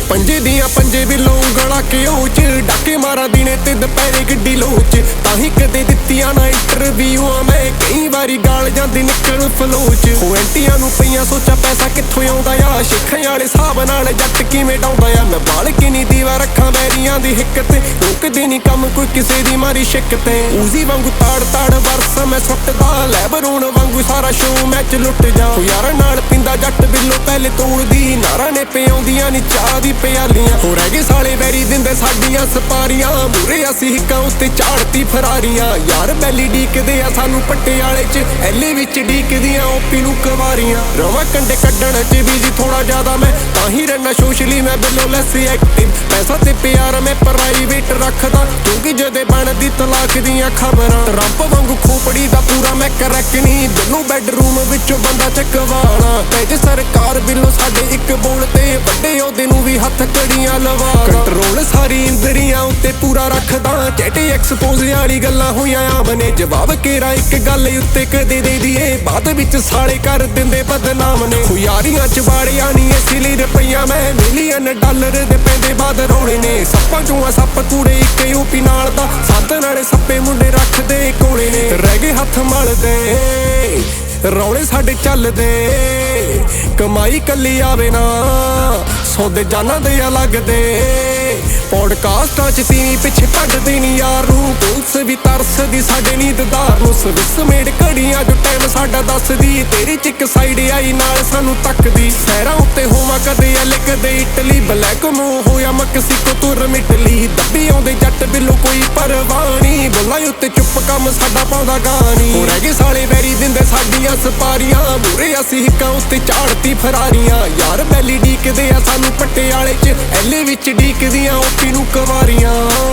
ਪੰਜੇ ਦੀਆਂ ਪੰਜੇ ਵਿਲੋਂ ਗਲਾ ਕੇ ਉੱਚ ਡਾਕੇ ਮਾਰਾ ਦਿਨੇ ਤੇ ਦੁਪਹਿਰੇ ਗੱਡੀ ਲੋਚ। ਤਾਂ ਹੀ ਕਦੇ ਦਿੱਤੀਆਂ ਨਾ ਇੰਟਰਵਿਊਆਂ ਮੈਂ, ਕਈ ਵਾਰੀ ਗਾਲ ਜਾਂਦੀ ਨਿਕਲ ਫਲੋਚ। ਹੋ ਐਂਟੀਆਂ ਨੂੰ ਪਈਆਂ ਸੋਚਾਂ ਪੈਸਾ ਕਿੱਥੋਂ ਆਉਂਦਾ ਆ, ਸ਼ੇਖਾਂ ਵਾਲੇ ਹਿਸਾਬ ਨਾਲ ਜੱਟ ਕਿਵੇਂ ਡਾਉਂਦਾ ਆ। ਮੈਂ ਬਾਲ ਕੇ ਨੀ ਦੀਵਾ ਰੱਖਾਂ ਬੈਰੀਆਂ ਦੀ ਹਿੱਕ ਤੇ, ਰੁਕਦੇ ਨੀ ਕੰਮ ਕੋਈ ਕਿਸੇ ਦੀ ਮਾਰੀ ਸ਼ਿੱਕ ਤੇ। ਉਜ਼ੀ ਵਾਂਗੂ ਤਾੜ ਤਾੜ ਵਰਸ ਮੈਂ ਸੁੱਟਦਾ, ਲੈਬਰੂਨ ਵਾਂਗੂ ਸਾਰਾ ਸ਼ੋਅ ਮੈਚ ਲੁੱਟ ਜਾ। ਯਾਰਾਂ ਨਾਲ ਪਿੰਦਾ ਜੱਟ ਬਿੱਲੋ ਪਹਿਲੇ ਤੋੜਦੀ, ਨਾਰਾਂ ਨੇ ਪਿਆਉਂਦੀਆਂ ਨੀ ਚਾਹ ਦੀ ਪਿਆਲੀਆਂ। ਹੋ ਰਹਿ ਗਏ ਸਾਲੇ ਵੈਰੀ ਦਿੰਦੇ ਸਾਡੀਆਂ ਸਪਾਰੀਆਂ, ਮੂਰੇ ਅਸੀਂ ਹਿੱਕਾਂ ਉੱਤੇ ਝਾੜਤੀ ਫਰਾਰੀਆਂ। ਯਾਰ ਬੈਲੀ ਡੀਕਦੇ ਆ ਸਾਨੂੰ ਪਟਿਆਲੇ ਚ, ਐਲੇ ਵਿੱਚ ਡੀਕਦੀਆਂ ਓਪੀ ਨੂੰ ਕਵਾਰੀਆਂ। ਰਵਾਂ ਕੰਡੇ ਕੱਢਣ ਚ ਬਿਜੀ ਥੋੜਾ ਜ਼ਿਆਦਾ ਮੈਂ, ਤਾਂ ਹੀ ਰਹਿਣਾ ਸੋਸ਼ਲੀ ਮੈਂ ਬਿੱਲੋ ਲੈਸ ਐਕਟਿਵ। ਪੈਸਾ ਤੇ ਪਿਆਰ ਮੈਂ ਪ੍ਰਾਈਵੇਟ ਰੱਖਦਾ, ਕਿਉਂਕਿ ਜਦੇ ਬਣਦੀ ਤਲਾਕ ਦੀਆਂ ਖਬਰਾਂ। ਟਰੰਪ ਵਾਂਗੂ ਖੋਪੜੀ ਦਾ ਪੂਰਾ ਮੈਂ ਕਰੈਕ ਨੀ, ਬਿੱਲੋ ਬੈਡਰੂਮ ਵਿੱਚੋਂ ਬੰਦਾ ਚੱਕਵਾਣਾ। ਤੇ ਸਰਕਾਰ ਬਿੱਲੋ ਸਾਡੇ ਇੱਕ ਬੋਲ ਤੇ, ਵੱਡੇ ਉਹਦੇ ਨੂੰ ਵੀ ਹੱਥ ਕੜੀਆਂ ਲਵਾ। ਕੰਟਰੋਲ ਸਾਰੀ ਇੰਦਰੀਆਂ ਉੱਤੇ ਪੂਰਾ ਰੱਖਦਾ, ਚੈਟੇ ਐਕਸਪੋਜ਼ ਵਾਲੀ ਗੱਲਾਂ ਹੋਈਆਂ ਆਮ ਨੇ। ਜਵਾਬ ਕੇਰਾ ਇੱਕ ਗੱਲ ਉੱਤੇ ਕਦੇ ਦੇ ਦੀਏ, ਬਾਅਦ ਵਿੱਚ ਸਾਲੇ ਕਰ ਦਿੰਦੇ ਬਦਨਾਮ ਨੇ। ਯਾਰੀਆਂ ਚ ਵਾੜਿਆ ਨੀ ਇਸ ਲਈ ਰੁਪਈਆ ਮੈਂ, ਮਿਲੀਅਨ ਡਾਲਰ ਦੇ ਪੈਂਦੇ ਬਾਦ ਰੋਲੇ ਨੇ। ਸੱਪਾਂ ਚੋਂ ਆ ਸੱਪ ਕੂੜੇ ਇੱਕ ਯੂਪੀ ਨਾਲ ਦਾ, ਸੱਤ ਨਾਲੇ ਸੱਪੇ ਮੁੰਡੇ ਰੱਖਦੇ ਕੋਲੇ ਨੇ। ਰਹਿ ਗਏ ਹੱਥ ਮਲਦੇ ਰੌਲੇ ਸਾਡੇ ਚੱਲਦੇ, ਕਮਾਈ ਕੱਲੀ ਆਵੇ ਨਾ ਸੌਦੇ ਜਾਨਾਂ ਦੇ ਅਲੱਗ ਦੇ। ਪੋਡਕਾਸਟਾਂ ਚ ਤੀਵੀਂ ਪਿੱਛੇ ਭੱਜਦੇ ਨੀ ਯਾਰ ਨੂੰ, ਪੁਲਿਸ ਵੀ ਤਰਸਦੀ ਸਾਡੇ ਨੀਂਦਦਾਰ ਨੂੰ। ਸਵਿਸ ਮੇਡ ਘੜੀਆਂ ਜੋ ਟਾਈਮ ਸਾਡਾ ਦੱਸਦੀ, ਤੇਰੀ ਚ ਇੱਕ ਸਾਈਡ ਆਈ ਨਾਲ ਸਾਨੂੰ ਤੱਕਦੀ। ਸਹਿਰਾਂ ਉੱਤੇ ਹੋਵਾਂ ਕਦੇ ਐਲ ਕਦੇ ਇਟਲੀ, ਬਲੈਕ ਮੂੰਹ ਹੋਇਆ ਮਕਸੀਕੋ ਤੁਰ ਮਿਟਲੀ। ਦੱਬੀ ਆਉਂਦੇ ਜੱਟ ਬਿੱਲੋ ਕੋਈ ਪਰਵਾਹ ਨੀ, ਬੋਲਾਂ ਉੱਤੇ ਚੁੱਪ ਕੰਮ ਸਾਡਾ ਪਾਉਂਦਾ ਗਾਣੀ। ਹੋ ਰਹਿ ਗਏ ਸਾਲੇ ਵੈਰੀ ਦਿੰਦੇ ਸਾਡੀਆਂ ਸਪਾਰੀਆਂ, ਮੂਰੇ ਅਸੀਂ ਹਿੱਕਾਂ ਉੱਤੇ ਝਾੜਤੀ ਫਰਾਰੀਆਂ। ਯਾਰ ਬੈਲੀ ਡੀਕਦੇ ਆ ਸਾਨੂੰ ਪਟਿਆਲੇ ਚ, ਐਲੇ ਵਿੱਚ ਡੀਕਦੀਆਂ ਓਪੀ ਨੂੰ ਕਵਾਰੀਆਂ।